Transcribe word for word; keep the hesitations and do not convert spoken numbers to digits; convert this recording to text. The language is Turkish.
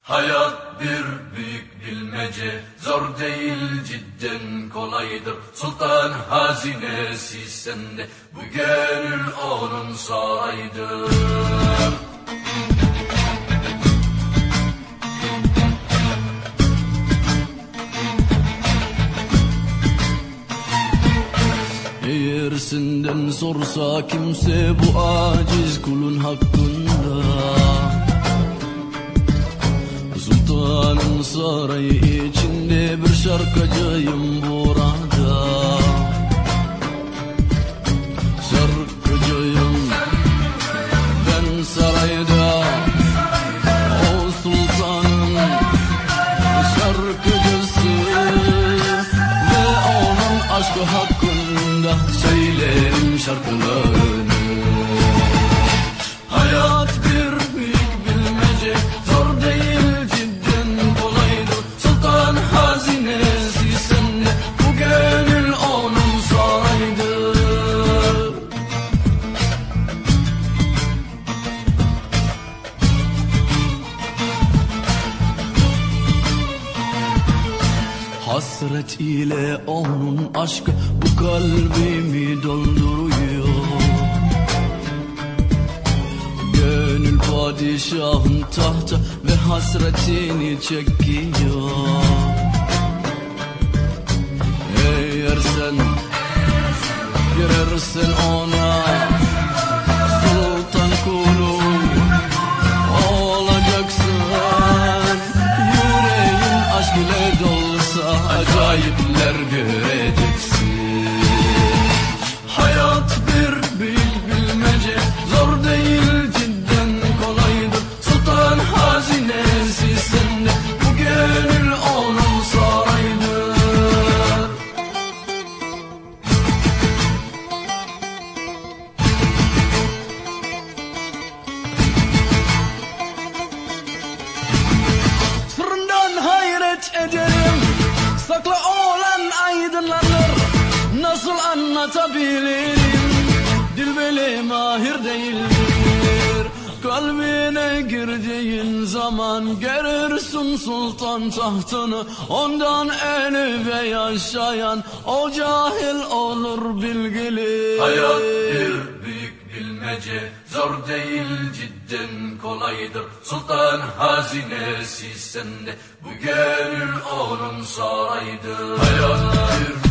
Hayat bir büyük bilmece, zor değil cidden kolaydır. Sultan hazinesi sende, bu gönül onun sarayıdır. Eğer senden sorsa kimse bu aciz kulun hakkında, Sultanın sarayı içinde bir şarkıcıyım burada. Şarkıcıyım ben sarayda, o sultanın şarkıcısı ve onun aşkı hakkında söylerim şarkılarını. Hayat bir büyük bilmece, zor değil cidden kolaydır. Sultan hazinesi sende, bu gönül onun sarayıdır. Hasret ile onun aşkı bu kalbimi dolduruyor. Gönül padişahın tahta ve hasretini çekiyor. Eğer sen girersen ona, sultan kulu olacaksın. Yüreğin aşk ile dolsa acayipler göreceksin. Hayat bir büyük bilmece, zor değil cidden kolaydır. Sultan hazinesi sende, bu gönül onun sarayıdır. Sırrından hayret ederim, saklı olan aydınlanır. Nasıl anlatabilirim, dil böyle mahir değildir. Kalbine girdiğin zaman görürsün sultan tahtını. Ondan eli ve yaşayan o cahil olur bilgili. Hayat bir büyük bilmece, zor değil cidden kolaydır. Sultan hazinesi sende, bu gönül onun sarayıdır. Hayat bir